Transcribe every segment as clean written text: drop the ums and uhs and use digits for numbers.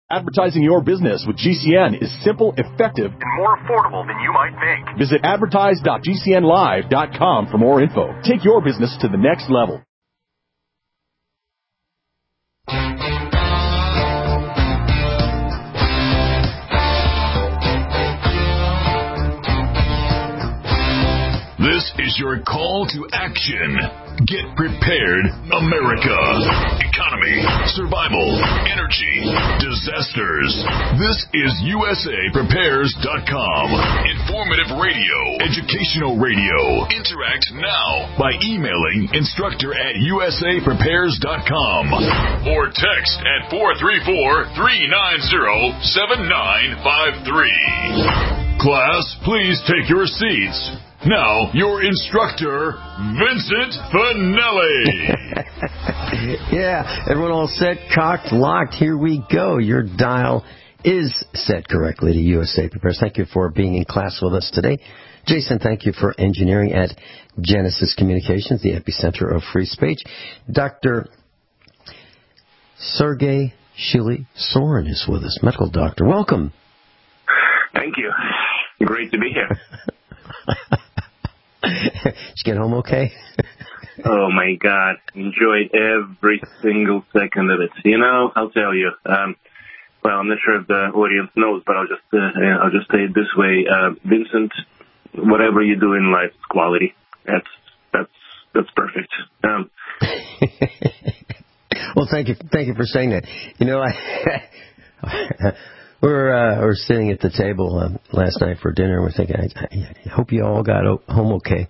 Advertising your business with GCN is simple, effective, and more affordable than you might think. Visit advertise.gcnlive.com for more info. Take your business to the next level. This is your call to action. Get prepared, America. Economy, survival, energy, disasters. This is USAPrepares.com. Informative radio, educational radio. Interact now by emailing instructor@USAPrepares.com or text at 434-390-7953. Class, please take your seats. Now, your instructor, Vincent Finelli. Yeah, everyone all set, cocked, locked. Here we go. Your dial is set correctly to USA Prepares. Thank you for being in class with us today. Jason, thank you for engineering at Genesis Communications, the epicenter of free speech. Dr. Sergey Shili Soren is with us, medical doctor. Welcome. Thank you. Great to be here. Did you get home okay? Oh, my God. Enjoyed every single second of it. You know, I'll tell you. Well, I'm not sure if the audience knows, but I'll just say it this way. Vincent, whatever you do in life, it's quality. That's perfect. Well, thank you for saying that. You know, we're sitting at the table last night for dinner, and we're thinking, I hope you all got home okay.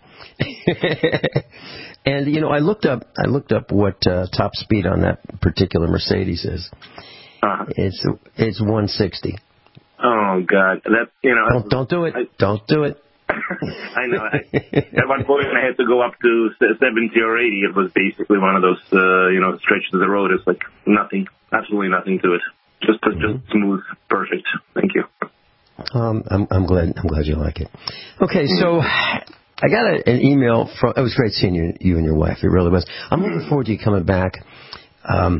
And you know, I looked up what top speed on that particular Mercedes is. It's 160. Oh God, that Don't do it. Don't do it. I know. At one point, I had to go up to 70 or 80. It was basically one of those stretches of the road. It's like nothing, absolutely nothing to it. Just smooth, perfect. Thank you. I'm glad you like it. Okay, so I got an email from. It was great seeing you and your wife. It really was. I'm looking forward to you coming back. I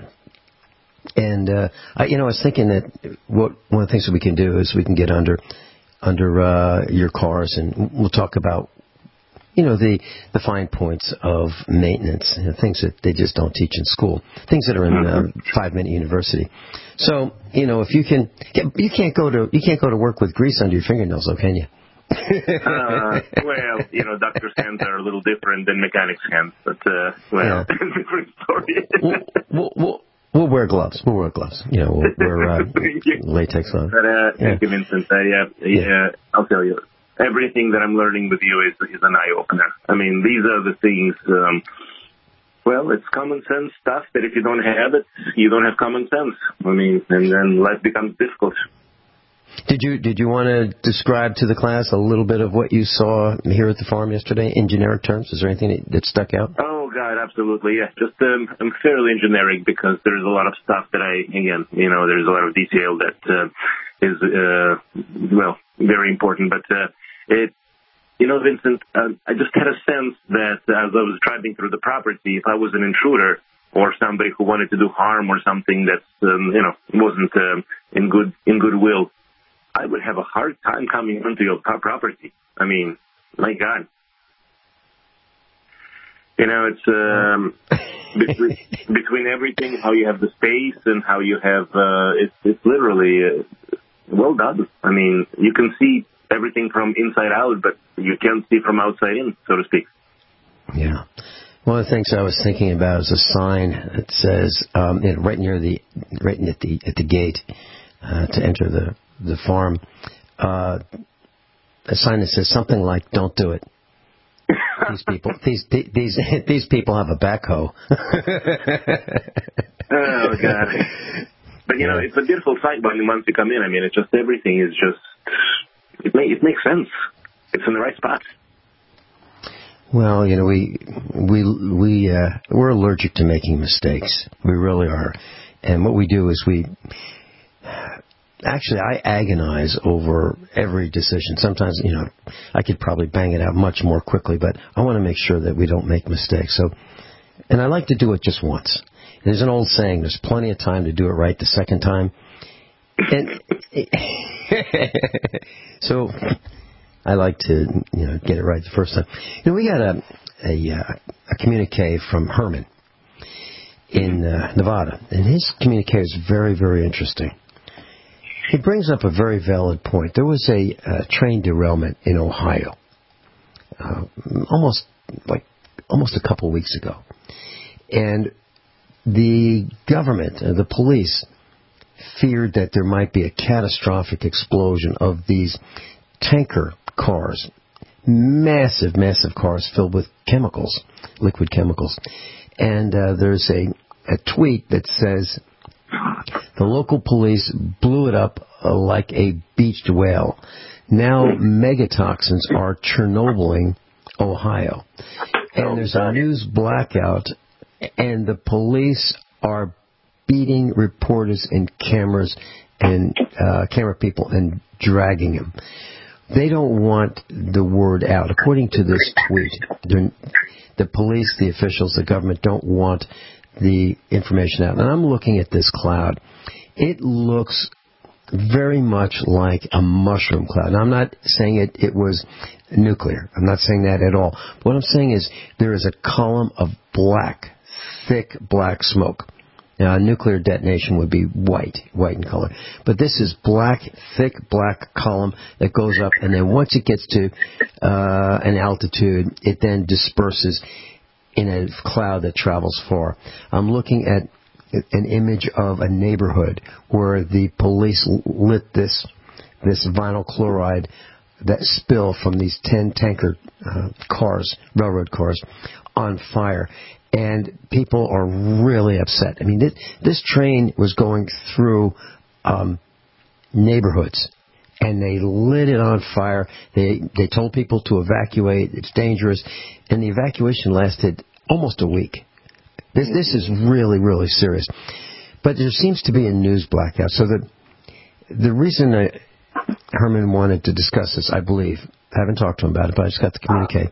was thinking that one of the things that we can do is we can get under your cars, and we'll talk about the fine points of maintenance, things that they just don't teach in school, things that are in 5-minute university. So, if you can't go to work with grease under your fingernails, though, can you? Well, doctor's hands are a little different than mechanic's hands, but different story. We'll wear gloves. We'll wear latex on. But, thank you, Vincent. I'll tell you. Everything that I'm learning with you is an eye-opener. I mean, these are the things, it's common sense stuff that if you don't have it, you don't have common sense. I mean, and then life becomes difficult. Did you want to describe to the class a little bit of what you saw here at the farm yesterday in generic terms? Is there anything that stuck out? Oh, God, absolutely, yeah. Just I'm fairly generic because there's a lot of stuff that there's a lot of detail that is, very important, but Vincent, I just had a sense that as I was driving through the property, if I was an intruder or somebody who wanted to do harm or something that, wasn't in goodwill, I would have a hard time coming into your property. I mean, my God. It's between everything, how you have the space and how you have, it's literally well done. I mean, you can see everything from inside out, but you can't see from outside in, so to speak. Yeah. One of the things I was thinking about is a sign that says, right at the gate to enter the farm, a sign that says something like "Don't do it." These people have a backhoe. Oh God! But it's a beautiful sight when once you come in. I mean, it's just everything is just. It makes sense. It's in the right spot. Well, we're allergic to making mistakes. We really are. And what we do is I agonize over every decision. Sometimes, I could probably bang it out much more quickly, but I want to make sure that we don't make mistakes. So, and I like to do it just once. There's an old saying, there's plenty of time to do it right the second time. And so I like to get it right the first time. We got a communique from Herman in Nevada, and his communique is very, very interesting. He brings up a very valid point. There was a train derailment in Ohio almost a couple weeks ago, and the government, the police, feared that there might be a catastrophic explosion of these tanker cars, massive cars filled with chemicals, liquid chemicals. And there's a tweet that says, the local police blew it up like a beached whale. Now megatoxins are Chernobyling Ohio. And there's a news blackout, and the police are beating reporters and cameras and camera people and dragging them. They don't want the word out. According to this tweet, the police, the officials, the government don't want the information out. And I'm looking at this cloud. It looks very much like a mushroom cloud. Now, I'm not saying it was nuclear. I'm not saying that at all. What I'm saying is there is a column of black, thick black smoke. Now, a nuclear detonation would be white in color. But this is black, thick black column that goes up, and then once it gets to an altitude, it then disperses in a cloud that travels far. I'm looking at an image of a neighborhood where the police lit this vinyl chloride, that spill from these 10 tanker cars, railroad cars, on fire. And people are really upset. I mean, this train was going through neighborhoods, and they lit it on fire. They told people to evacuate. It's dangerous. And the evacuation lasted almost a week. This is really, really serious. But there seems to be a news blackout. So the reason Herman wanted to discuss this, I believe, I haven't talked to him about it, but I just got the communique.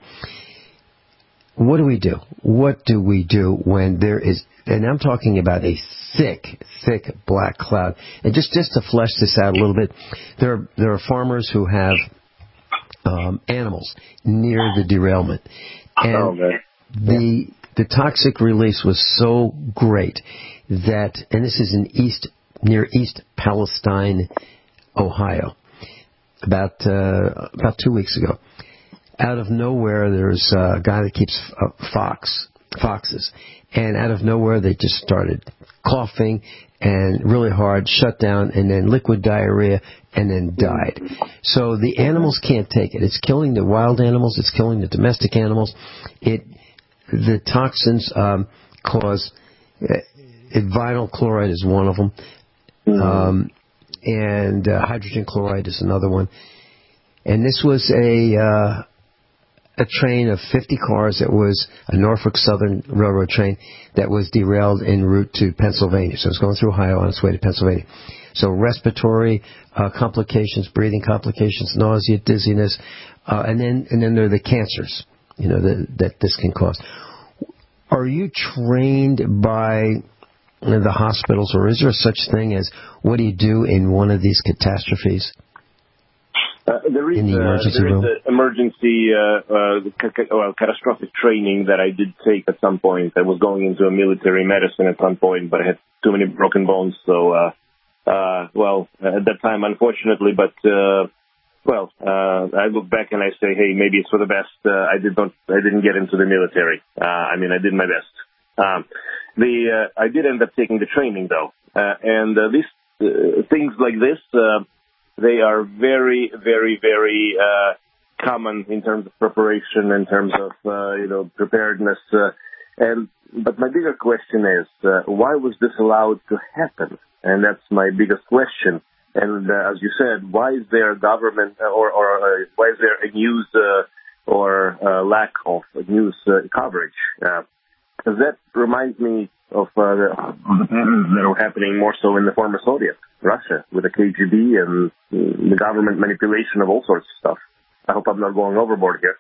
What do we do? What do we do when there is, and I'm talking about a thick black cloud. And just to flesh this out a little bit, there are farmers who have animals near the derailment. And the toxic release was so great that, and this is near East Palestine, Ohio, about 2 weeks ago. Out of nowhere, there's a guy that keeps foxes, and out of nowhere, they just started coughing and really hard, shut down, and then liquid diarrhea, and then died. So the animals can't take it. It's killing the wild animals. It's killing the domestic animals. The toxins cause vinyl chloride is one of them, and hydrogen chloride is another one. And this was a train of 50 cars that was a Norfolk Southern Railroad train that was derailed en route to Pennsylvania. So it was going through Ohio on its way to Pennsylvania. So respiratory complications, breathing complications, nausea, dizziness, and then there are the cancers, that this can cause. Are you trained by the hospitals, or is there such thing as what do you do in one of these catastrophes? There is emergency, catastrophic training that I did take at some point. I was going into a military medicine at some point, but I had too many broken bones. So, at that time, unfortunately, but, I look back and I say, hey, maybe it's for the best. I didn't get into the military. I did my best. I did end up taking the training though. And these things like this, they are very, very, very common in terms of preparation, in terms of preparedness. But my bigger question is, why was this allowed to happen? And that's my biggest question. And as you said, why is there a government or why is there a news or lack of news coverage? Because that reminds me of the patterns that are happening more so in the former Soviet Russia with the KGB and the government manipulation of all sorts of stuff. I hope I'm not going overboard here.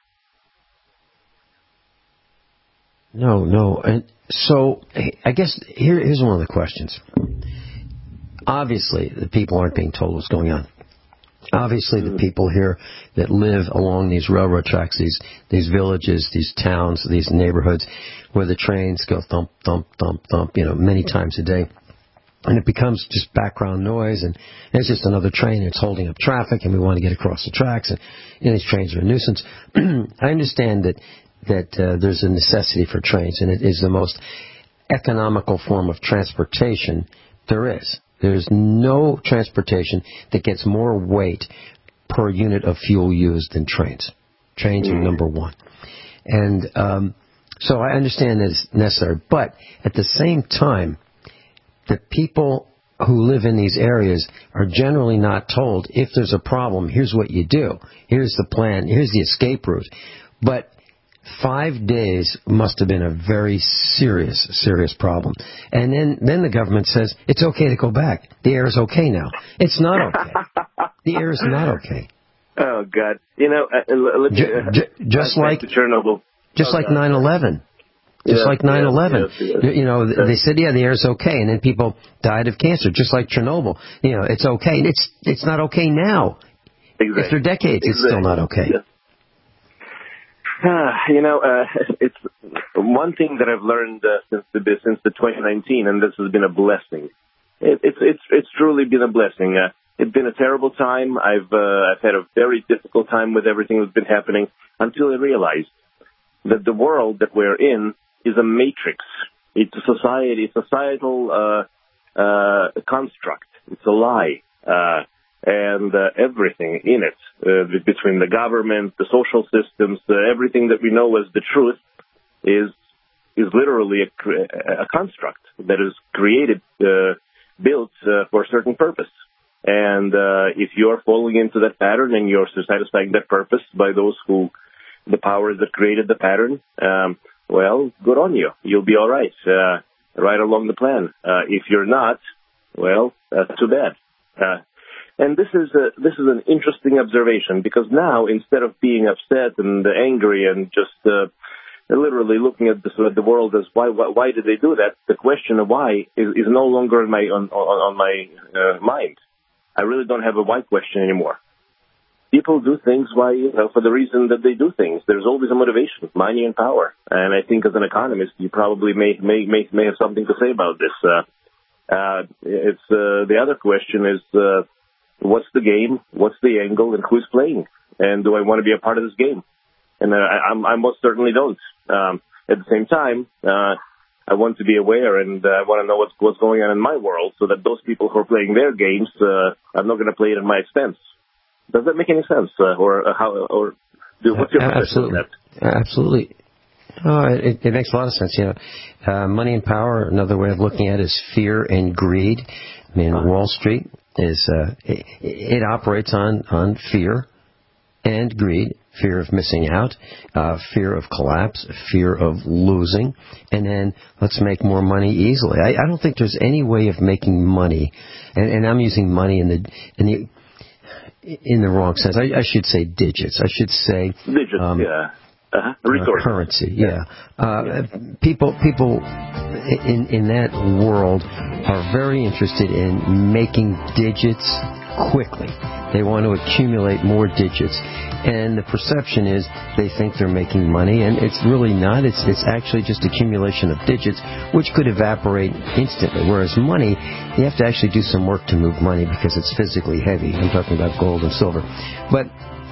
No. And so I guess here's one of the questions. Obviously, the people aren't being told what's going on. Obviously, the people here that live along these railroad tracks, these villages, these towns, these neighborhoods, where the trains go thump, thump, thump, thump, many times a day. And it becomes just background noise, and it's just another train, and it's holding up traffic, and we want to get across the tracks, and these trains are a nuisance. I understand that there's a necessity for trains, and it is the most economical form of transportation there is. There's no transportation that gets more weight per unit of fuel used than trains. Trains are number one. And so I understand that it's necessary. But at the same time, the people who live in these areas are generally not told, if there's a problem, here's what you do. Here's the plan. Here's the escape route. But 5 days must have been a very serious problem. And then the government says, it's okay to go back. The air is okay now. It's not okay. The air is not okay. Oh, God. Just like Chernobyl. Just like 9/11. Just like 9/11. Yes. They said, the air is okay. And then people died of cancer, just like Chernobyl. It's okay. It's not okay now. Exactly. After decades, it's still not okay. Yes. It's one thing that I've learned since the 2019, and this has been a blessing. It's truly been a blessing. It's been a terrible time. I've had a very difficult time with everything that's been happening until I realized that the world that we're in is a matrix. It's a societal construct. It's a lie. And everything in it, between the government, the social systems, everything that we know as the truth, is literally a construct that is created, built for a certain purpose. And if you're falling into that pattern and you're satisfying that purpose by the powers that created the pattern, well, good on you. You'll be all right, right along the plan. If you're not, well, that's too bad. And this is an interesting observation, because now, instead of being upset and angry and just literally looking at the world as why did they do that, the question of why is no longer on my mind. I really don't have a why question anymore. People do things for the reason that they do things. There's always a motivation, money and power. And I think as an economist, you probably may have something to say about this. The other question is, what's the game? What's the angle? And who's playing? And do I want to be a part of this game? And I most certainly don't. At the same time, I want to be aware, and I want to know what's going on in my world, so that those people who are playing their games are not going to play it at my expense. Does that make any sense? What's your perspective on that? Absolutely. It makes a lot of sense. Money and power, another way of looking at it is fear and greed. I mean, Wall Street is it operates on fear and greed, fear of missing out, fear of collapse, fear of losing, and then let's make more money easily. I don't think there's any way of making money, and I'm using money in the wrong sense. I should say digits. I should say digits. Currency. People in that world are very interested in making digits quickly. They want to accumulate more digits, and the perception is they think they're making money, and it's really not. It's actually just accumulation of digits, which could evaporate instantly. Whereas money, you have to actually do some work to move money because it's physically heavy. I'm talking about gold and silver, but.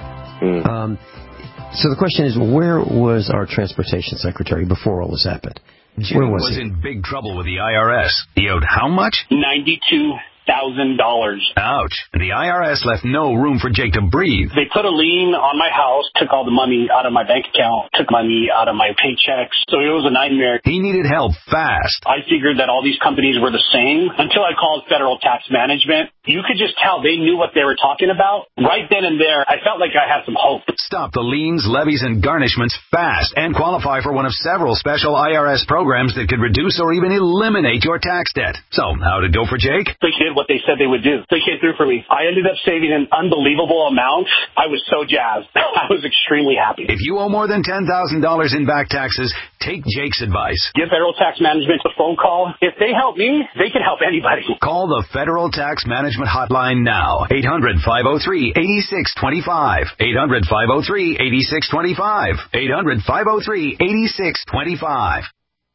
So the question is, where was our transportation secretary before all this happened? Where was he? In big trouble with the IRS. He owed how much? $92,000. Ouch. And the IRS left no room for Jake to breathe. They put a lien on my house, took all the money out of my bank account, took money out of my paychecks. So it was a nightmare. He needed help fast. I figured that all these companies were the same until I called Federal Tax Management. You could just tell they knew what they were talking about. Right then and there, I felt like I had some hope. Stop the liens, levies, and garnishments fast and qualify for one of several special IRS programs that could reduce or even eliminate your tax debt. So, how did it go for Jake? They did what they said they would do. They came through for me. I ended up saving an unbelievable amount. I was so jazzed. I was extremely happy. If you owe more than $10,000 in back taxes, Take Jake's advice. Give Federal Tax Management a phone call. If they help me, they can help anybody. Call the Federal Tax Management Hotline now. 800-503-8625. 800-503-8625. 800-503-8625.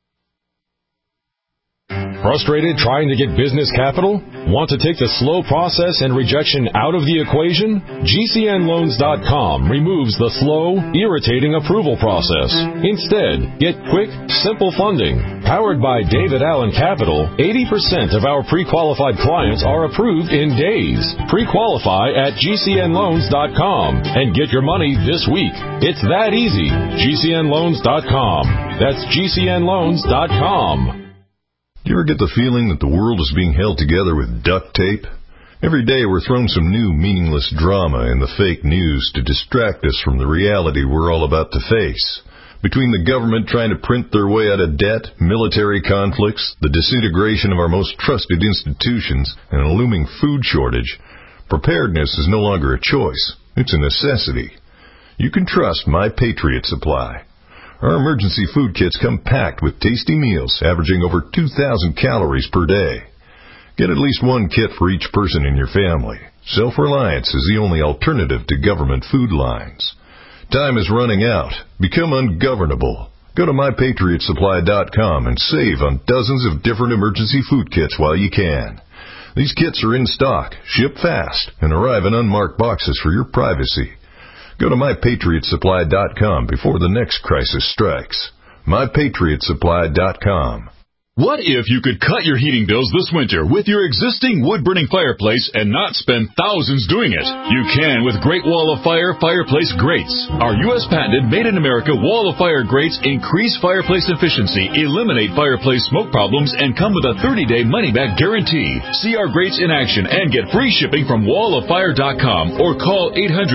Frustrated trying to get business capital? Want to take the slow process and rejection out of the equation? GCNloans.com removes the slow, irritating approval process. Instead, get quick, simple funding. Powered by David Allen Capital, 80% of our pre-qualified clients are approved in days. Pre-qualify at GCNloans.com and get your money this week. It's that easy. GCNloans.com. That's GCNloans.com. Do you ever get the feeling that the world is being held together with duct tape? Every day we're thrown some new meaningless drama in the fake news to distract us from the reality we're all about to face. Between the government trying to print their way out of debt, military conflicts, the disintegration of our most trusted institutions, and a looming food shortage, preparedness is no longer a choice. It's a necessity. You can trust My Patriot Supply. Our emergency food kits come packed with tasty meals averaging over 2,000 calories per day. Get at least one kit for each person in your family. Self-reliance is the only alternative to government food lines. Time is running out. Become ungovernable. Go to MyPatriotSupply.com and save on dozens of different emergency food kits while you can. These kits are in stock, ship fast, and arrive in unmarked boxes for your privacy. Go to MyPatriotSupply.com before the next crisis strikes. MyPatriotSupply.com. What if you could cut your heating bills this winter with your existing wood-burning fireplace and not spend thousands doing it? You can with Great Wall of Fire fireplace grates. Our U.S. patented made-in-America Wall of Fire grates increase fireplace efficiency, eliminate fireplace smoke problems, and come with a 30-day money-back guarantee. See our grates in action and get free shipping from walloffire.com or call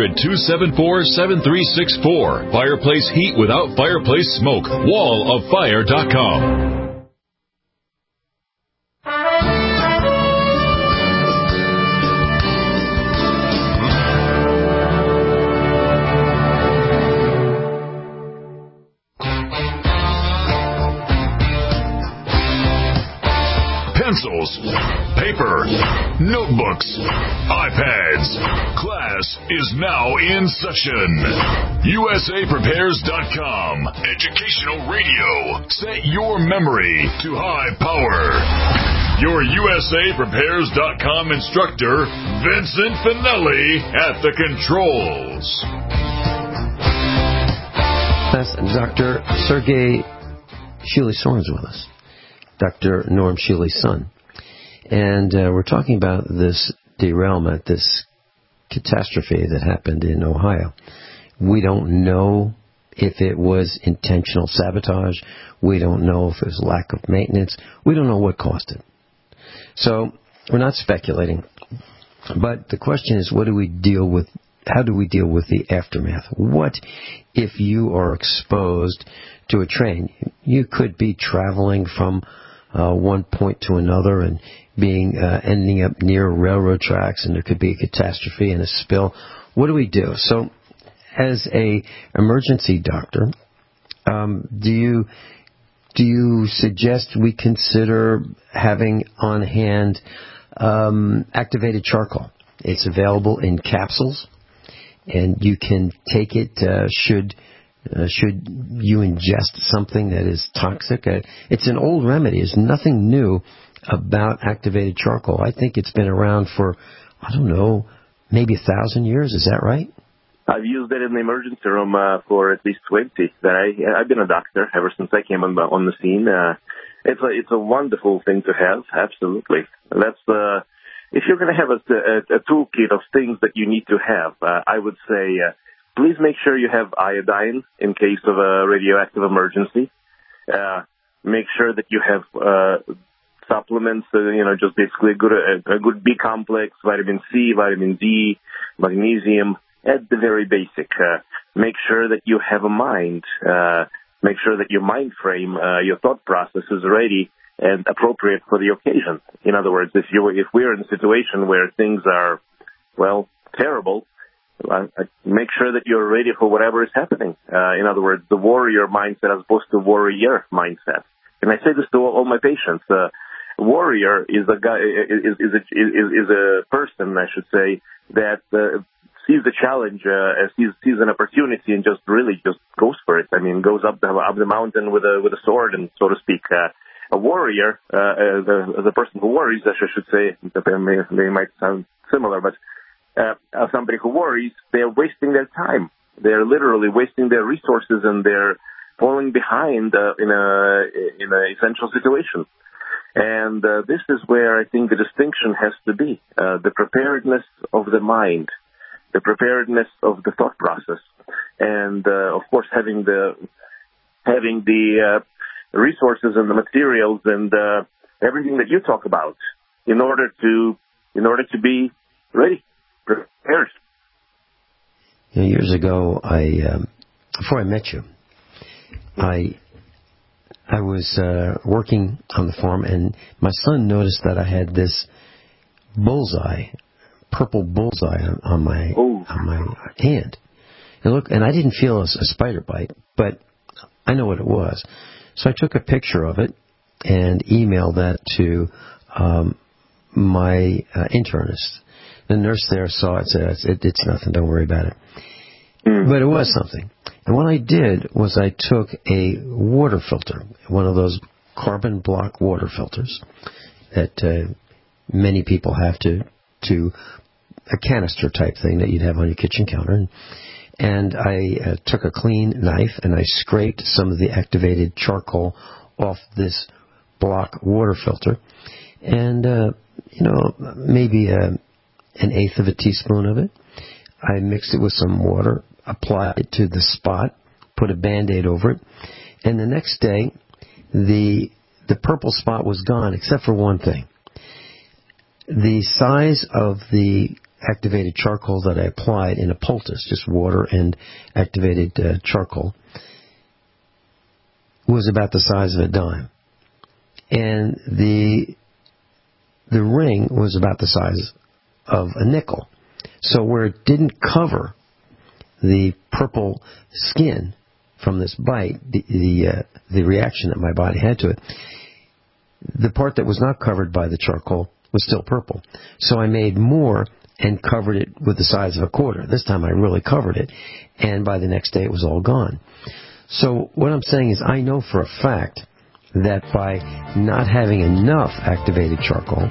800-274-7364. Fireplace heat without fireplace smoke. walloffire.com. Pencils, paper, notebooks, iPads. Class is now in session. USAPrepares.com. Educational radio. Set your memory to high power. Your USAPrepares.com instructor, Vincent Finelli, at the controls. That's Dr. Sergei Shuli-Soren's with us. Dr. Norm Shuli's son. And we're talking about this derailment, this catastrophe that happened in Ohio. We don't know if it was intentional sabotage. We don't know if it was lack of maintenance. We don't know what caused it. So we're not speculating. But the question is, how do we deal with the aftermath? What if you are exposed to a train? You could be traveling from one point to another and ending up near railroad tracks, and there could be a catastrophe and a spill. What do we do? So, as a emergency doctor, do you suggest we consider having on hand activated charcoal? It's available in capsules, and you can take it should you ingest something that is toxic. It's an old remedy. There's nothing new about activated charcoal. I think it's been around for, maybe 1,000 years. Is that right? I've used it in the emergency room for at least 20. I've been a doctor ever since I came on the scene. It's a wonderful thing to have, absolutely. If you're going to have a toolkit of things that you need to have, I would say please make sure you have iodine in case of a radioactive emergency. Make sure that you have supplements, just basically a good B complex, vitamin C, vitamin D, magnesium, at the very basic. Make sure that you have a mind. Make sure that your mind frame, your thought process is ready and appropriate for the occasion. In other words, if we're in a situation where things are, terrible, make sure that you're ready for whatever is happening. In other words, the warrior mindset as opposed to warrior mindset. And I say this to all my patients. Warrior is a guy, is a person, I should say, that sees the challenge, sees an opportunity, and just goes for it. I mean, goes up the mountain with a sword, and so to speak. A warrior, the person who worries, I should say, they might sound similar, but somebody who worries, they're wasting their time. They're literally wasting their resources, and they're falling behind in a essential situation. And this is where I think the distinction has to be, the preparedness of the mind, the preparedness of the thought process, and of course having the resources and the materials and everything that you talk about in order to be ready, prepared. Years ago, before I met you, I was working on the farm, and my son noticed that I had this purple bullseye on my hand. And I didn't feel a spider bite, but I know what it was. So I took a picture of it and emailed that to my internist. The nurse there saw it, said, it's nothing, don't worry about it. But it was something. And what I did was I took a water filter, one of those carbon block water filters that many people have to a canister type thing that you'd have on your kitchen counter. And I took a clean knife and I scraped some of the activated charcoal off this block water filter. And, maybe an eighth of a teaspoon of it. I mixed it with some water, applied it to the spot, put a Band-Aid over it, and the next day, the purple spot was gone, except for one thing. The size of the activated charcoal that I applied in a poultice, just water and activated charcoal, was about the size of a dime. And the ring was about the size of a nickel. So where it didn't cover the purple skin from this bite, the reaction that my body had to it, the part that was not covered by the charcoal was still purple. So I made more and covered it with the size of a quarter. This time I really covered it, and by the next day it was all gone. So what I'm saying is I know for a fact that by not having enough activated charcoal,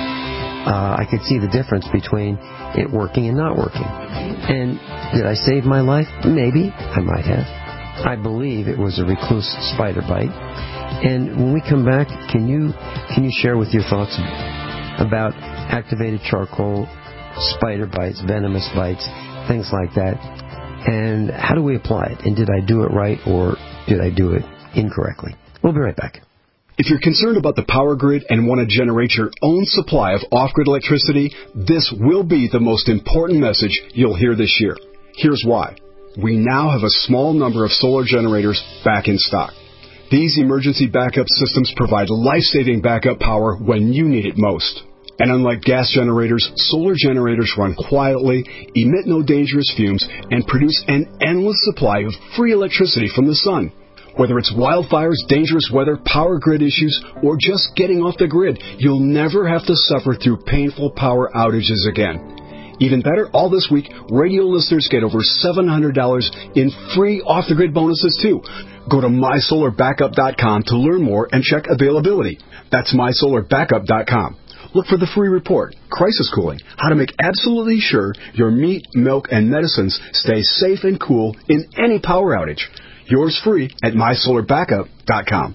I could see the difference between it working and not working. And did I save my life? Maybe. I might have. I believe it was a recluse spider bite. And when we come back, can you share with your thoughts about activated charcoal, spider bites, venomous bites, things like that, and how do we apply it? And did I do it right or did I do it incorrectly? We'll be right back. If you're concerned about the power grid and want to generate your own supply of off-grid electricity, this will be the most important message you'll hear this year. Here's why. We now have a small number of solar generators back in stock. These emergency backup systems provide life-saving backup power when you need it most. And unlike gas generators, solar generators run quietly, emit no dangerous fumes, and produce an endless supply of free electricity from the sun. Whether it's wildfires, dangerous weather, power grid issues, or just getting off the grid, you'll never have to suffer through painful power outages again. Even better, all this week, radio listeners get over $700 in free off-the-grid bonuses, too. Go to MySolarBackup.com to learn more and check availability. That's MySolarBackup.com. Look for the free report, Crisis Cooling, how to make absolutely sure your meat, milk, and medicines stay safe and cool in any power outage. Yours free at MySolarBackup.com.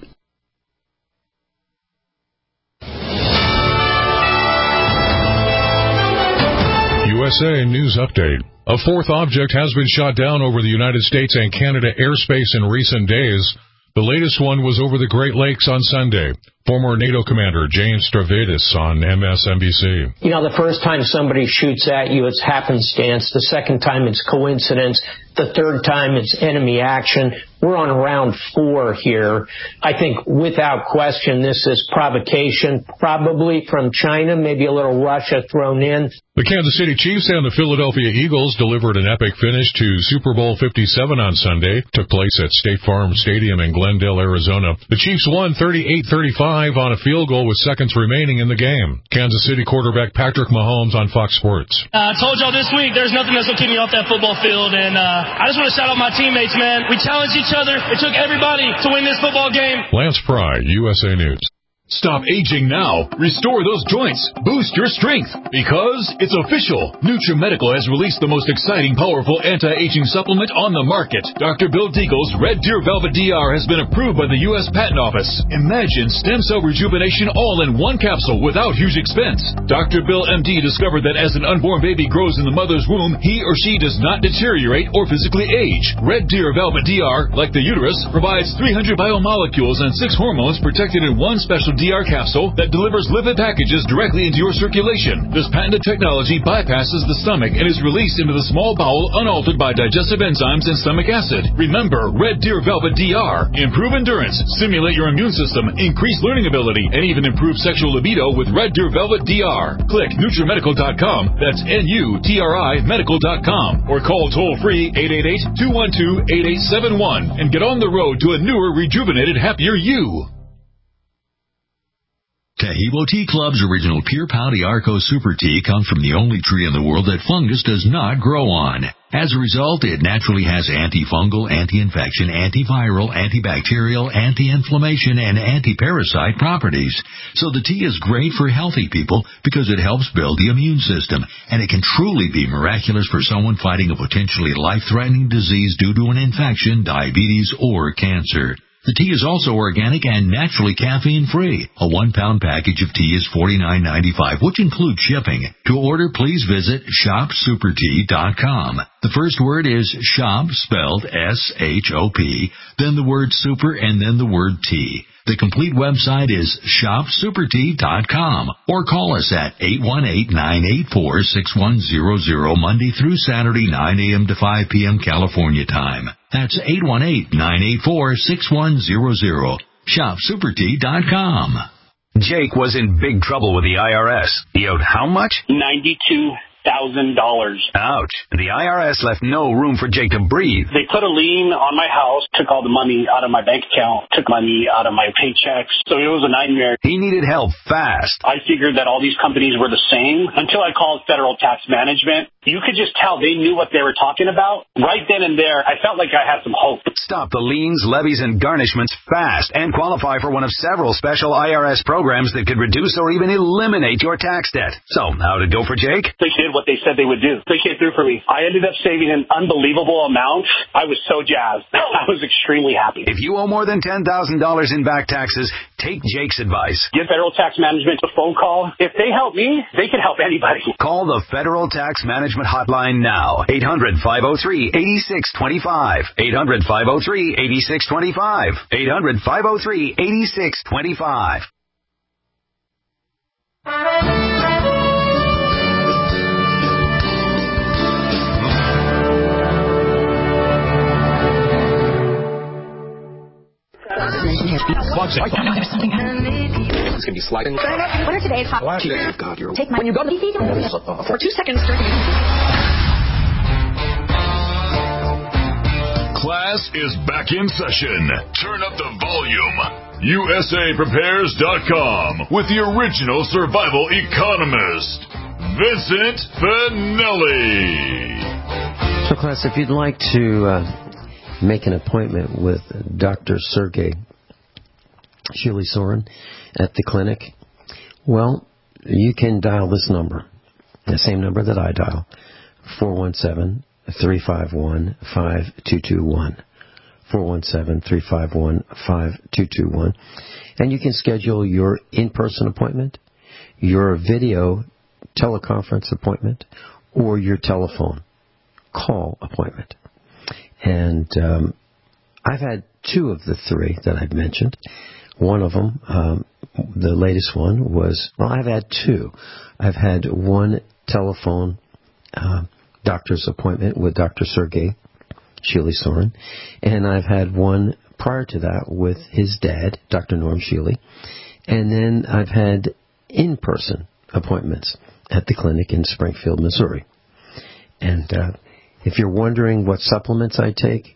USA News Update. A fourth object has been shot down over the United States and Canada airspace in recent days. The latest one was over the Great Lakes on Sunday. Former NATO commander James Stavridis on MSNBC. You know, the first time somebody shoots at you, it's happenstance. The second time, it's coincidence. The third time, it's enemy action. We're on round 4 here. I think without question, this is provocation, probably from China, maybe a little Russia thrown in. The Kansas City Chiefs and the Philadelphia Eagles delivered an epic finish to Super Bowl 57 on Sunday. Took place at State Farm Stadium in Glendale, Arizona. The Chiefs won 38-35 on a field goal with seconds remaining in the game. Kansas City quarterback Patrick Mahomes on Fox Sports. I told y'all this week, there's nothing that's going to keep me off that football field, and I just want to shout out my teammates, man. We challenged each other. It took everybody to win this football game. Lance Pry, USA News. Stop aging now. Restore those joints. Boost your strength. Because it's official. NutriMedical has released the most exciting, powerful anti-aging supplement on the market. Dr. Bill Deagle's Red Deer Velvet DR has been approved by the U.S. Patent Office. Imagine stem cell rejuvenation all in one capsule without huge expense. Dr. Bill MD discovered that as an unborn baby grows in the mother's womb, he or she does not deteriorate or physically age. Red Deer Velvet DR, like the uterus, provides 300 biomolecules and 6 hormones protected in one special DR capsule that delivers lipid packages directly into your circulation. This patented technology bypasses the stomach and is released into the small bowel unaltered by digestive enzymes and stomach acid. Remember, Red Deer Velvet DR. Improve endurance, stimulate your immune system, increase learning ability, and even improve sexual libido with Red Deer Velvet DR. Click NutriMedical.com, that's NUTRI Medical.com, or call toll-free 888-212-8871 and get on the road to a newer, rejuvenated, happier you. Taheebo Tea Club's original Pure Pau d'Arco Super Tea comes from the only tree in the world that fungus does not grow on. As a result, it naturally has antifungal, anti-infection, antiviral, antibacterial, anti-inflammation, and anti-parasite properties. So the tea is great for healthy people because it helps build the immune system, and it can truly be miraculous for someone fighting a potentially life-threatening disease due to an infection, diabetes, or cancer. The tea is also organic and naturally caffeine-free. A 1-pound package of tea is $49.95, which includes shipping. To order, please visit shopsupertea.com. The first word is shop, spelled S-H-O-P, then the word super, and then the word tea. The complete website is shopsupertea.com, or call us at 818-984-6100 Monday through Saturday, 9 a.m. to 5 p.m. California time. That's 818-984-6100. Shopsupertea.com. Jake was in big trouble with the IRS. He owed how much? $92,000. Ouch. The IRS left no room for Jake to breathe. They put a lien on my house, took all the money out of my bank account, took money out of my paychecks. So it was a nightmare. He needed help fast. I figured that all these companies were the same until I called Federal Tax Management. You could just tell they knew what they were talking about. Right then and there, I felt like I had some hope. Stop the liens, levies, and garnishments fast and qualify for one of several special IRS programs that could reduce or even eliminate your tax debt. So, how'd it go for Jake? They did what they said they would do. They came through for me. I ended up saving an unbelievable amount. I was so jazzed. I was extremely happy. If you owe more than $10,000 in back taxes, take Jake's advice. Give Federal Tax Management a phone call. If they help me, they can help anybody. Call the Federal Tax Management Hotline now. 800-503-8625. 800-503-8625. 800-503-8625. It's going to be sliding. What are today's hot? Take my when you go to for 2 seconds. Class is back in session. Turn up the volume. USAPrepares.com with the original survival economist, Vincent Finelli. So, class, if you'd like to make an appointment with Dr. Sergey Shili-Soren at the clinic, well, you can dial this number, the same number that I dial, 417-351-5221. 417-351-5221. And you can schedule your in-person appointment, your video teleconference appointment, or your telephone call appointment. And I've had 2 of the 3 that I've mentioned. One of them the latest one was, well, I've had two. I've had one telephone doctor's appointment with Dr. Sergei Sheely Soren, and I've had one prior to that with his dad, Dr. Norm Sheely, and then I've had in-person appointments at the clinic in Springfield, Missouri. And if you're wondering what supplements I take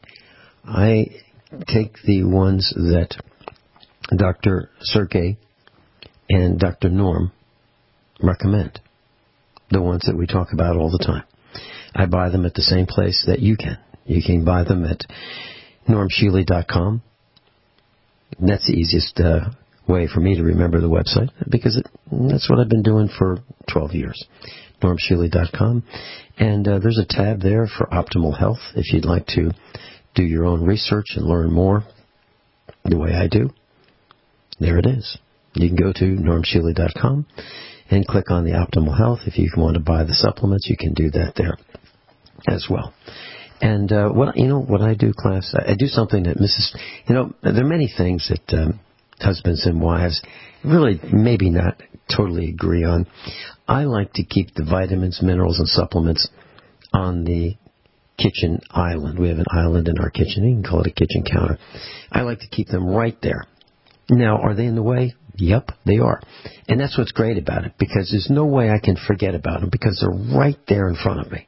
the ones that Dr. Sergei and Dr. Norm recommend, the ones that we talk about all the time. I buy them at the same place that you can. You can buy them at normsheely.com. That's the easiest way for me to remember the website, because that's what I've been doing for 12 years. normsheely.com. And there's a tab there for optimal health if you'd like to do your own research and learn more the way I do. There it is. You can go to normsheely.com and click on the optimal health. If you want to buy the supplements, you can do that there as well. And what I do, class, I do something that there are many things that husbands and wives really maybe not totally agree on. I like to keep the vitamins, minerals, and supplements on the kitchen island. We have an island in our kitchen. You can call it a kitchen counter. I like to keep them right there. Now, are they in the way? Yep, they are. And that's what's great about it, because there's no way I can forget about them, because they're right there in front of me.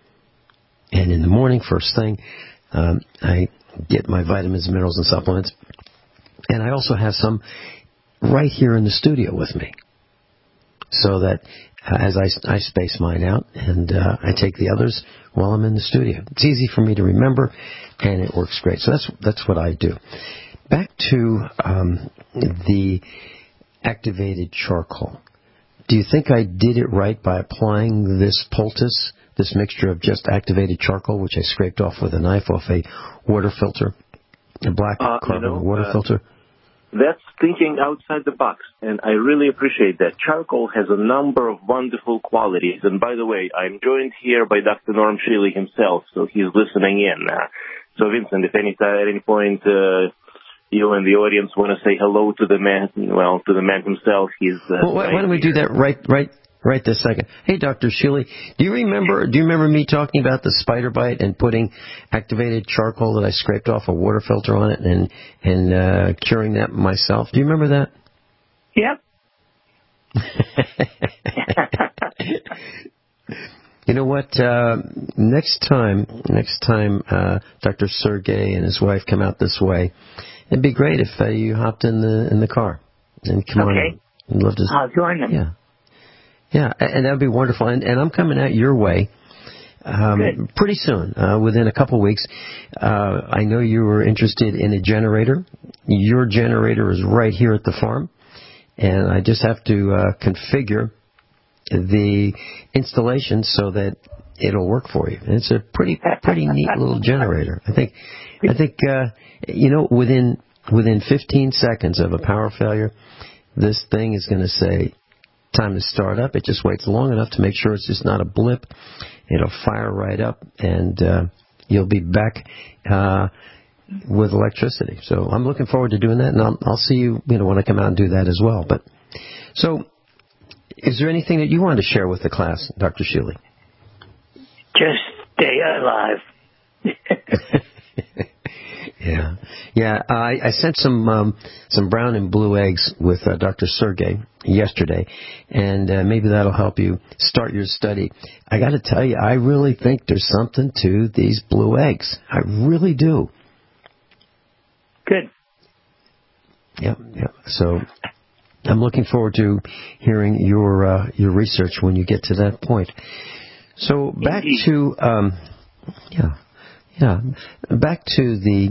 And in the morning, first thing, I get my vitamins, minerals, and supplements. And I also have some right here in the studio with me, so that as I space mine out, and I take the others while I'm in the studio. It's easy for me to remember, and it works great. So that's what I do. Back to the activated charcoal. Do you think I did it right by applying this poultice, this mixture of just activated charcoal, which I scraped off with a knife off a water filter, a black carbon water filter? That's thinking outside the box, and I really appreciate that. Charcoal has a number of wonderful qualities. And by the way, I'm joined here by Dr. Norm Sheely himself, so he's listening in. So, Vincent, if at any point you and the audience want to say hello to the man, to the man himself, he's... why don't we do that right this second? Hey, Dr. Sheely, do you remember me talking about the spider bite and putting activated charcoal that I scraped off a water filter on it and curing that myself? Do you remember that? Yep. You know what? Next time, Dr. Sergei and his wife come out this way, it'd be great if you hopped in the car and come on. I'd love to. I'll join them. Yeah, and that would be wonderful. And I'm coming out your way pretty soon, within a couple weeks. I know you were interested in a generator. Your generator is right here at the farm, and I just have to configure the installation so that it'll work for you. And it's a pretty neat little generator. I think within 15 seconds of a power failure, this thing is going to say, time to start up. It just waits long enough to make sure it's just not a blip. It'll fire right up, and you'll be back with electricity. So I'm looking forward to doing that, and I'll see you, when I come out and do that as well. But so, is there anything that you wanted to share with the class, Dr. Sheely? Just stay alive. Yeah. I sent some brown and blue eggs with Dr. Sergei yesterday, and maybe that'll help you start your study. I got to tell you, I really think there's something to these blue eggs. I really do. Good. Yeah. So I'm looking forward to hearing your research when you get to that point. So back to back to the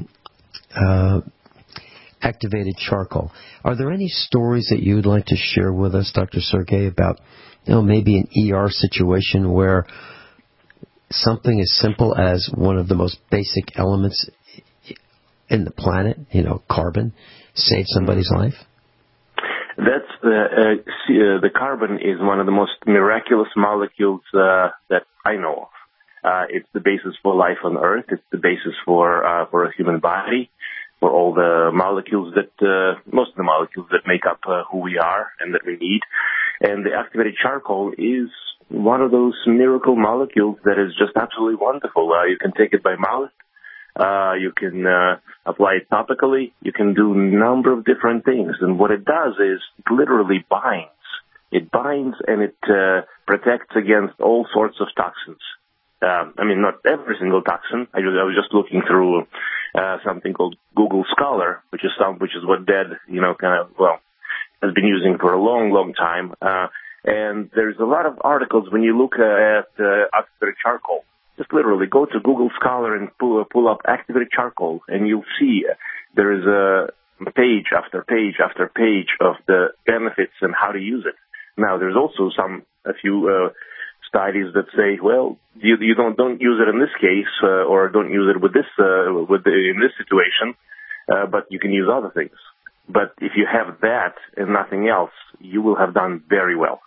activated charcoal. Are there any stories that you would like to share with us, Dr. Sergei, about maybe an ER situation where something as simple as one of the most basic elements in the planet, carbon, saved somebody's life? That's the carbon is one of the most miraculous molecules that I know of. It's the basis for life on Earth. It's the basis for a human body. for all the molecules most of the molecules that make up who we are and that we need. And the activated charcoal is one of those miracle molecules that is just absolutely wonderful. You can take it by mouth. You can apply it topically. You can do a number of different things. And what it does is it literally binds. It binds and it protects against all sorts of toxins. Not every single toxin. I was just looking through something called Google Scholar, which is what Dad, has been using for a long, long time. And there's a lot of articles when you look at activated charcoal. Just literally go to Google Scholar and pull up activated charcoal, and you'll see there is a page after page after page of the benefits and how to use it. Now, there's also a few studies that say, well, you don't use it in this case, or don't use it in this situation, but you can use other things. But if you have that and nothing else, you will have done very well.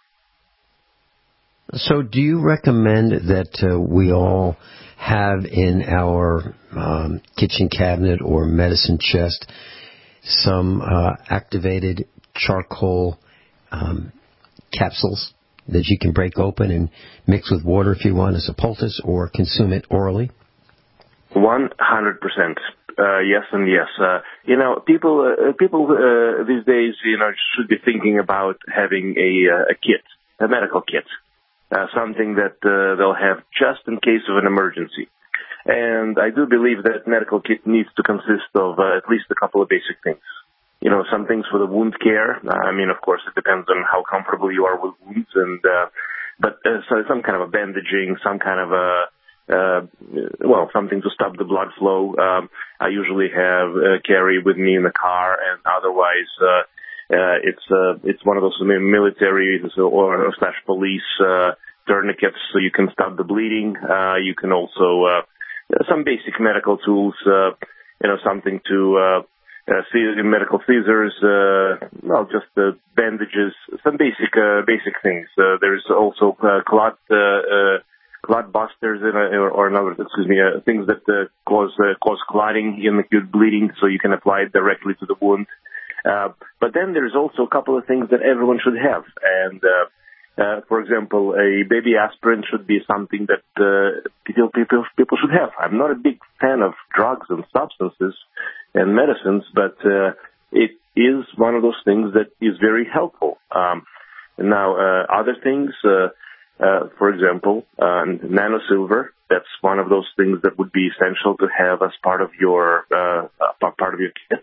So do you recommend that we all have in our kitchen cabinet or medicine chest some activated charcoal capsules that you can break open and mix with water if you want as a poultice, or consume it orally? 100%. Yes and yes. People these days, should be thinking about having a kit, a medical kit, something that they'll have just in case of an emergency. And I do believe that medical kit needs to consist of at least a couple of basic things. Some things for the wound care. Of course, it depends on how comfortable you are with wounds, so some kind of a bandaging, some kind of something to stop the blood flow. I usually carry with me in the car, and otherwise, it's one of those military or / police tourniquets, so you can stop the bleeding. You can also some basic medical tools. Something to medical scissors, just bandages, some basic things. There's also clot busters things that cause clotting in acute bleeding, so you can apply it directly to the wound. But then there's also a couple of things that everyone should have, and for example, a baby aspirin should be something that people should have. I'm not a big fan of drugs and substances and medicines, but it is one of those things that is very helpful. Now, other things, for example, nanosilver. That's one of those things that would be essential to have as part of your kit.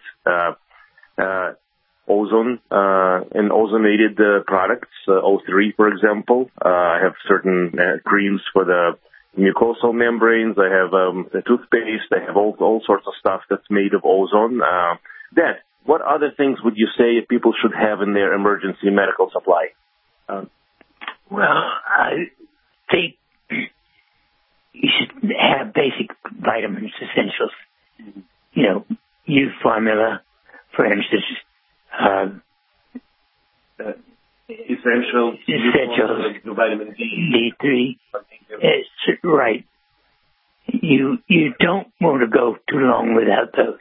Ozone and ozonated products, O3, for example. I have certain creams for the mucosal membranes. I have the toothpaste. I have all sorts of stuff that's made of ozone. Dad, what other things would you say people should have in their emergency medical supply? I think you should have basic vitamins, essentials. U formula, for instance. Essentials, vitamin D3. It's right. You don't want to go too long without those.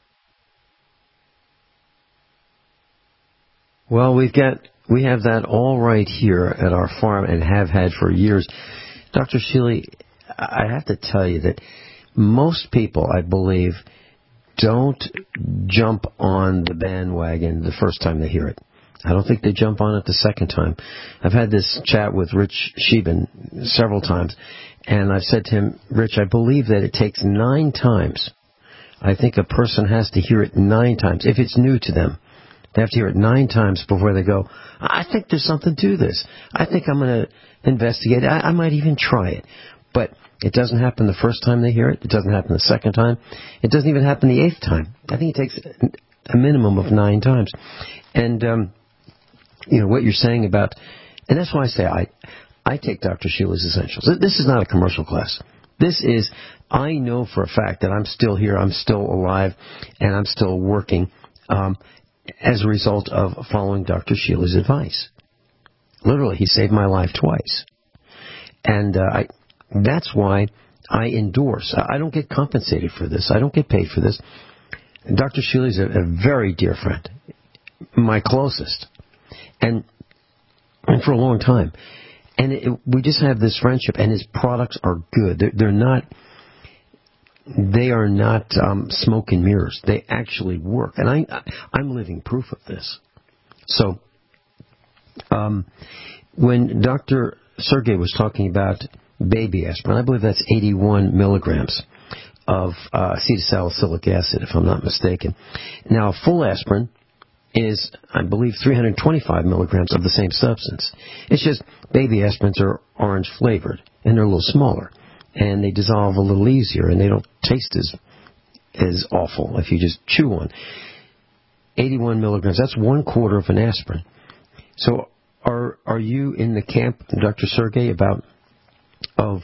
Well, we have that all right here at our farm and have had for years. Dr. Shealy, I have to tell you that most people, I believe, don't jump on the bandwagon the first time they hear it. I don't think they jump on it the second time. I've had this chat with Rich Sheben several times, and I've said to him, Rich, I believe that it takes 9 times. I think a person has to hear it 9 times. If it's new to them, they have to hear it 9 times before they go, I think there's something to this. I think I'm going to investigate it. I might even try it. But it doesn't happen the first time they hear it. It doesn't happen the second time. It doesn't even happen the 8th time. I think it takes a minimum of 9 times. And, what you're saying about, and that's why I say I take Dr. Shealy's Essentials. This is not a commercial class. This is, I know for a fact that I'm still here, I'm still alive, and I'm still working as a result of following Dr. Shealy's advice. Literally, he saved my life twice. And that's why I endorse. I don't get compensated for this. I don't get paid for this. Dr. Shealy is a very dear friend, my closest, and for a long time. And we just have this friendship, and his products are good. They are not smoke and mirrors. They actually work, and I'm living proof of this. So, when Dr. Sergey was talking about baby aspirin, I believe that's 81 milligrams of acetylsalicylic acid, if I'm not mistaken. Now, full aspirin is, I believe, 325 milligrams of the same substance. It's just baby aspirins are orange flavored, and they're a little smaller, and they dissolve a little easier, and they don't taste as awful if you just chew one. 81 milligrams, that's 1/4 of an aspirin. So are you in the camp, Dr. Sergey, about of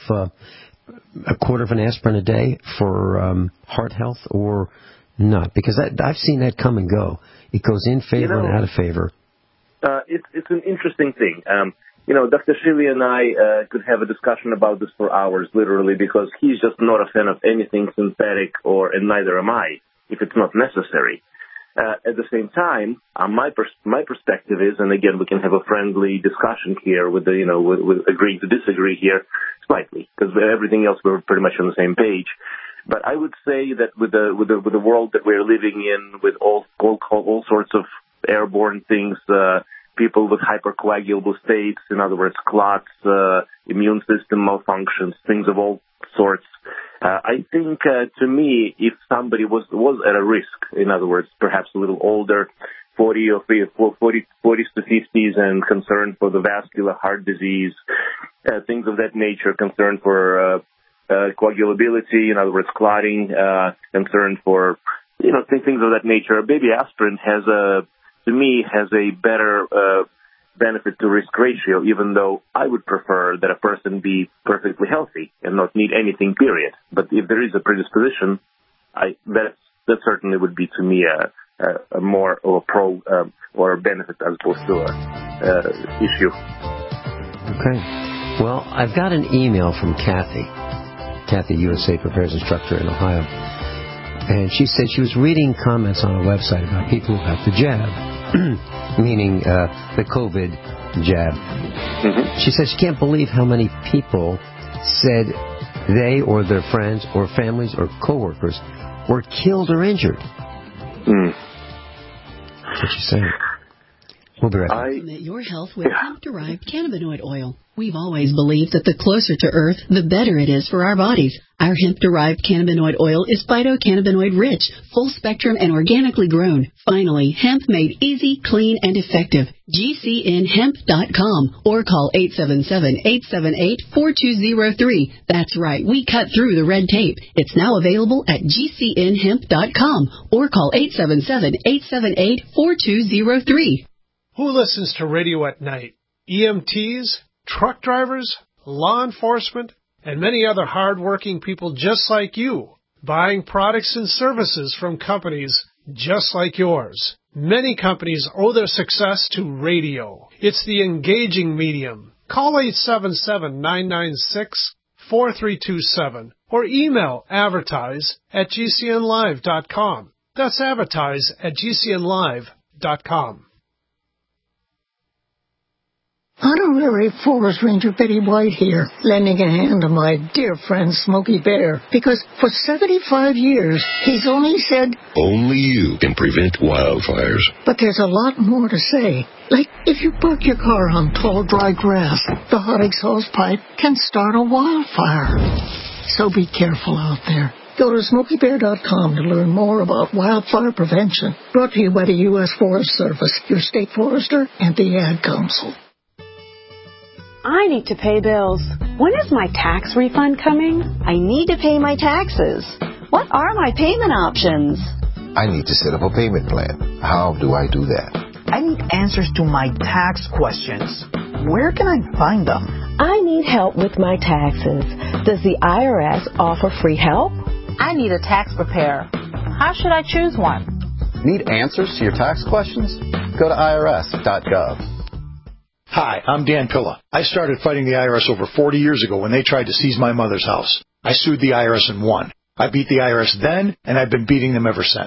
1/4 of an aspirin a day for heart health, or not? Because I've seen that come and go. It goes in favor and out of favor. It's an interesting thing. Dr. Shealy and I could have a discussion about this for hours, literally, because he's just not a fan of anything synthetic, and neither am I, if it's not necessary. At the same time, my perspective is, and again, we can have a friendly discussion here with agreeing to disagree here slightly, because everything else we're pretty much on the same page. But I would say that with the world that we're living in, with all sorts of airborne things, people with hypercoagulable states, in other words, clots, immune system malfunctions, things of all sorts. I think, to me, if somebody was at a risk, in other words, perhaps a little older, 40s to 50s, and concerned for the vascular heart disease, things of that nature, concern for coagulability, in other words, clotting, concern for, things of that nature, baby aspirin has a better benefit to risk ratio, even though I would prefer that a person be perfectly healthy and not need anything, period. But if there is a predisposition, that certainly would be to me a more of a pro or a benefit as opposed to a issue. Okay. Well, I've got an email from Kathy, USA Prepares instructor in Ohio, and she said she was reading comments on a website about people who got the jab, meaning the COVID jab. Mm-hmm. She said she can't believe how many people said they or their friends or families or coworkers were killed or injured. That's what she's saying. We'll be right back. Supplement your health with hemp-derived cannabinoid oil. We've always believed that the closer to Earth, the better it is for our bodies. Our hemp-derived cannabinoid oil is phytocannabinoid-rich, full-spectrum, and organically grown. Finally, hemp made easy, clean, and effective. GCNhemp.com or call 877-878-4203. That's right, we cut through the red tape. It's now available at GCNhemp.com or call 877-878-4203. Who listens to radio at night? EMTs, truck drivers, law enforcement, and many other hard-working people just like you, buying products and services from companies just like yours. Many companies owe their success to radio. It's the engaging medium. Call 877-996-4327 or email advertise@gcnlive.com. That's advertise@gcnlive.com. Honorary Forest Ranger Betty White here, lending a hand to my dear friend Smokey Bear, because for 75 years he's only said, only you can prevent wildfires. But there's a lot more to say. Like, if you park your car on tall, dry grass, the hot exhaust pipe can start a wildfire. So be careful out there. Go to SmokeyBear.com to learn more about wildfire prevention. Brought to you by the U.S. Forest Service, your state forester, and the Ad Council. I need to pay bills. When is my tax refund coming? I need to pay my taxes. What are my payment options? I need to set up a payment plan. How do I do that? I need answers to my tax questions. Where can I find them? I need help with my taxes. Does the IRS offer free help? I need a tax preparer. How should I choose one? Need answers to your tax questions? Go to irs.gov. Hi, I'm Dan Pilla. I started fighting the IRS over 40 years ago when they tried to seize my mother's house. I sued the IRS and won. I beat the IRS then, and I've been beating them ever since.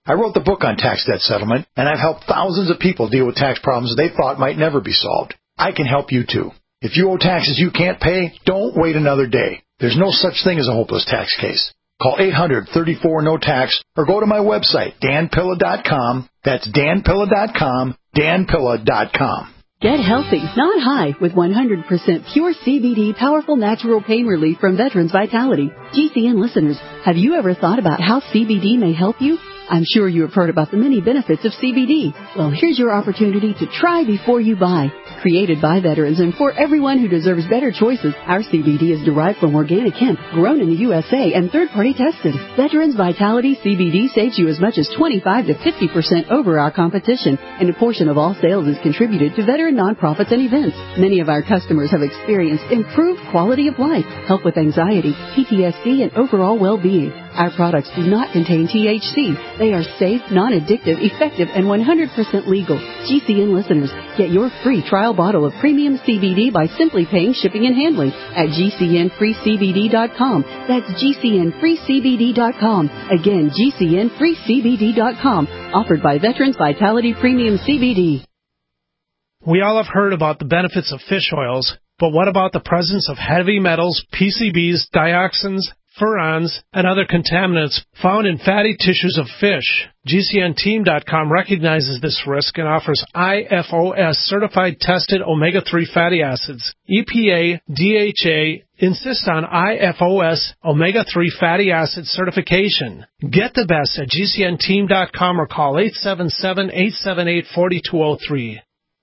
I wrote the book on tax debt settlement, and I've helped thousands of people deal with tax problems they thought might never be solved. I can help you too. If you owe taxes you can't pay, don't wait another day. There's no such thing as a hopeless tax case. Call 800-34-NO-TAX or go to my website, danpilla.com. That's danpilla.com, danpilla.com. Get healthy, not high, with 100% pure CBD powerful natural pain relief from Veterans Vitality. GCN listeners, have you ever thought about how CBD may help you? I'm sure you have heard about the many benefits of CBD. Well, here's your opportunity to try before you buy. Created by veterans and for everyone who deserves better choices, our CBD is derived from organic hemp, grown in the USA, and third-party tested. Veterans Vitality CBD saves you as much as 25 to 50% over our competition, and a portion of all sales is contributed to veteran nonprofits and events. Many of our customers have experienced improved quality of life, help with anxiety, PTSD, and overall well-being. Our products do not contain THC. They are safe, non-addictive, effective, and 100% legal. GCN listeners, get your free trial bottle of premium CBD by simply paying shipping and handling at GCNFreeCBD.com. That's GCNFreeCBD.com. Again, GCNFreeCBD.com. Offered by Veterans Vitality Premium CBD. We all have heard about the benefits of fish oils, but what about the presence of heavy metals, PCBs, dioxins, furans, and other contaminants found in fatty tissues of fish? GCNteam.com recognizes this risk and offers IFOS certified tested omega-3 fatty acids. EPA, DHA insist on IFOS omega-3 fatty acid certification. Get the best at GCNteam.com or call 877-878-4203.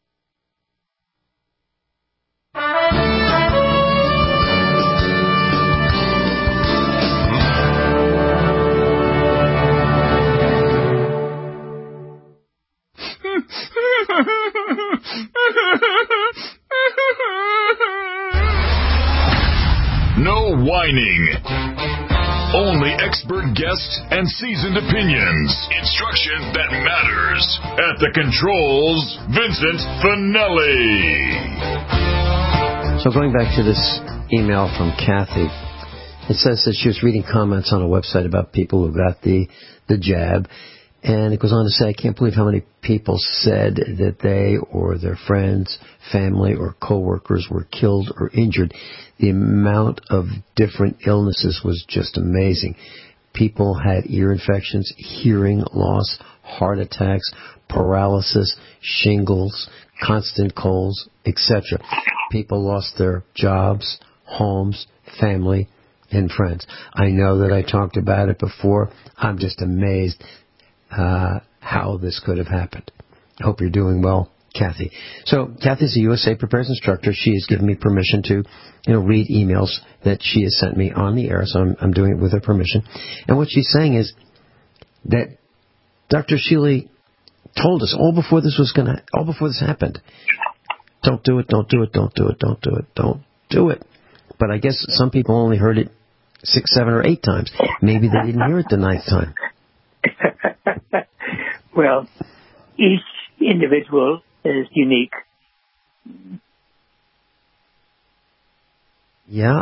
No whining. Only expert guests and seasoned opinions. Instruction that matters. At the controls, Vincent Finelli. So going back to this email from Kathy, it says that she was reading comments on a website about people who got the jab. And it goes on to say, I can't believe how many people said that they or their friends, family, or coworkers were killed or injured. The amount of different illnesses was just amazing. People had ear infections, hearing loss, heart attacks, paralysis, shingles, constant colds, etc. People lost their jobs, homes, family, and friends. I know that I talked about it before. I'm just amazed how this could have happened. I hope you're doing well, Kathy. So Kathy's a USA Prepares instructor. She has given me permission to, read emails that she has sent me on the air, so I'm doing it with her permission. And what she's saying is that Dr. Shealy told us all before this happened. Don't do it, don't do it, don't do it, don't do it, don't do it. But I guess some people only heard it 6, 7, or 8 times. Maybe they didn't hear it the 9th time. Well, each individual is unique. Yeah,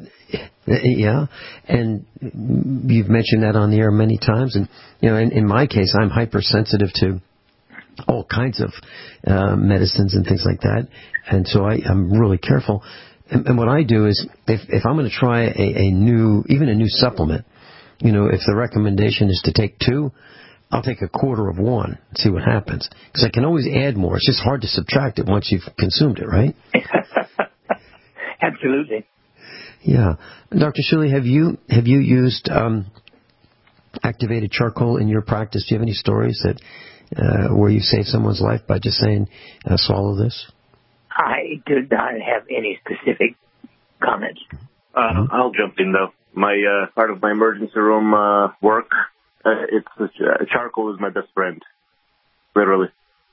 and you've mentioned that on the air many times, and in my case, I'm hypersensitive to all kinds of medicines and things like that, and so I'm really careful. And what I do is, if I'm going to try a new supplement, if the recommendation is to take 2, I'll take a quarter of one and see what happens. Because I can always add more. It's just hard to subtract it once you've consumed it, right? Absolutely. Yeah. Dr. Shealy, have you used activated charcoal in your practice? Do you have any stories that where you saved someone's life by just saying, swallow this? I do not have any specific comments. I'll jump in, though. My part of my emergency room work, charcoal is my best friend, literally.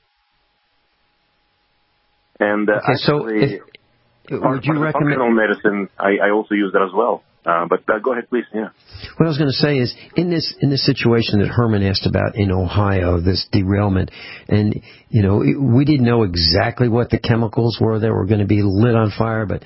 And okay, actually, would you recommend functional medicine? I also use that as well. But go ahead, please. Yeah. What I was going to say is, in this situation that Herman asked about in Ohio, this derailment, and we didn't know exactly what the chemicals were that were going to be lit on fire, but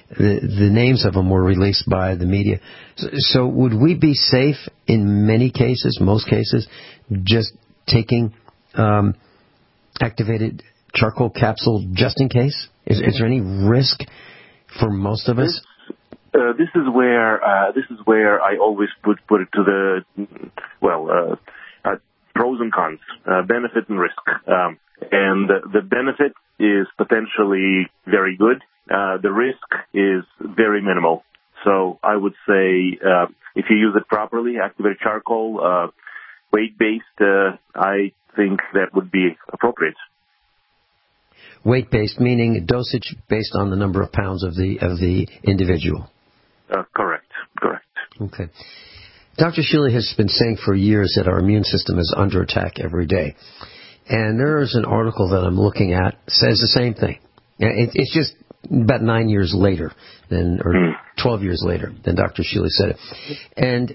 the names of them were released by the media. So would we be safe in many cases, most cases, just taking activated charcoal capsule just in case? Is there any risk for most of us? This is where I always put it to the pros and cons, benefit and risk. And the benefit is potentially very good. The risk is very minimal. So I would say if you use it properly, activated charcoal, weight-based, I think that would be appropriate. Weight-based, meaning dosage based on the number of pounds of the individual. Correct. Okay. Dr. Shealy has been saying for years that our immune system is under attack every day. And there is an article that I'm looking at says the same thing. It's just about 9 years later, or 12 years later than Dr. Shealy said it. And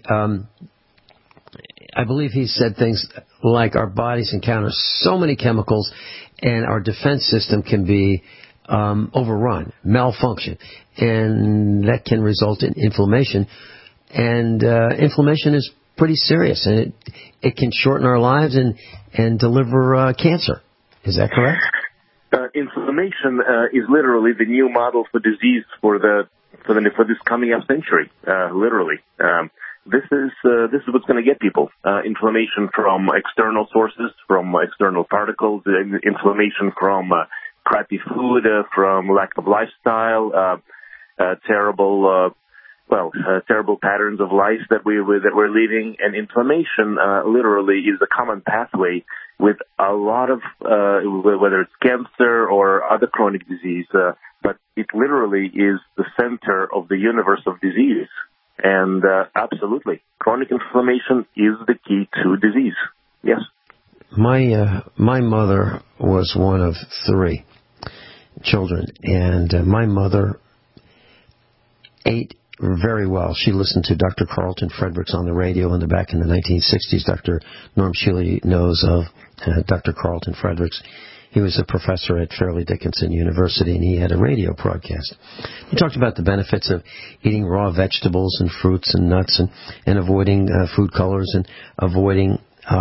I believe he said things like our bodies encounter so many chemicals and our defense system can be overrun, malfunction, and that can result in inflammation. And inflammation is pretty serious, and it can shorten our lives and deliver cancer. Is that correct? Inflammation is literally the new model for disease for this coming up century. Literally, this is what's going to get people. Inflammation from external sources, from external particles, inflammation from crappy food, from lack of lifestyle, terrible patterns of life that we're leading. And inflammation literally is a common pathway with a lot of whether it's cancer or other chronic disease, but it literally is the center of the universe of disease. And absolutely, chronic inflammation is the key to disease. Yes. My mother was one of 3 children, and my mother ate very well. She listened to Dr. Carlton Fredericks on the radio back in the 1960s. Dr. Norm Shealy knows of Dr. Carlton Fredericks. He was a professor at Fairleigh Dickinson University, and he had a radio broadcast. He talked about the benefits of eating raw vegetables and fruits and nuts and avoiding food colors and avoiding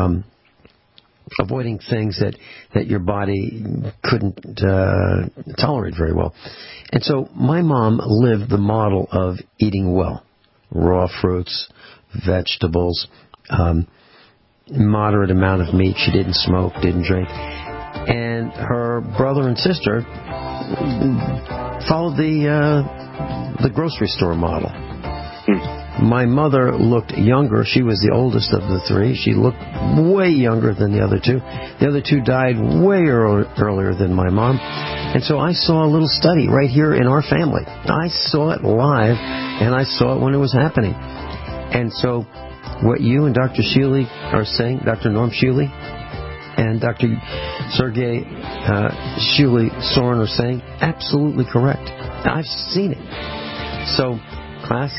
things that your body couldn't tolerate very well. And so my mom lived the model of eating well. Raw fruits, vegetables, moderate amount of meat. She didn't smoke, didn't drink. And her brother and sister followed the grocery store model. My mother looked younger. She was the oldest of the 3. She looked way younger than the other 2. The other 2 died way earlier than my mom. And so I saw a little study right here in our family. I saw it live, and I saw it when it was happening. And so what you and Dr. Shealy are saying, Dr. Norm Shealy and Dr. Sergei Shealy-Soren are saying, absolutely correct. I've seen it. So, class,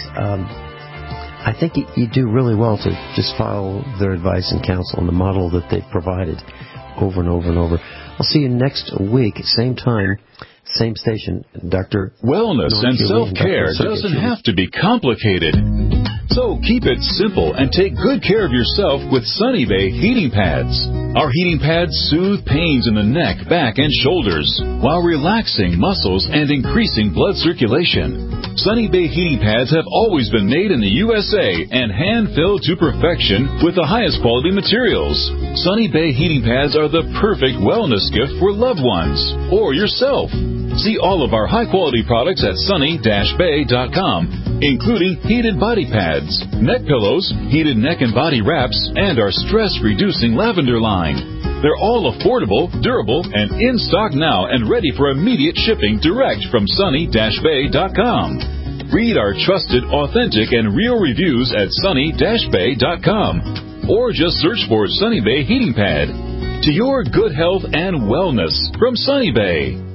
I think you do really well to just follow their advice and counsel and the model that they've provided over and over and over. I'll see you next week, same time, same station, Dr. Wellness and self-care doesn't have to be complicated. So keep it simple and take good care of yourself with Sunny Bay heating pads. Our heating pads soothe pains in the neck, back, and shoulders while relaxing muscles and increasing blood circulation. Sunny Bay heating pads have always been made in the USA and hand-filled to perfection with the highest quality materials. Sunny Bay heating pads are the perfect wellness gift for loved ones or yourself. See all of our high-quality products at sunny-bay.com, including heated body pads, neck pillows, heated neck and body wraps, and our stress-reducing lavender line. They're all affordable, durable, and in stock now and ready for immediate shipping direct from sunny-bay.com. Read our trusted, authentic, and real reviews at sunny-bay.com, or just search for Sunny Bay Heating Pad. To your good health and wellness from Sunny Bay.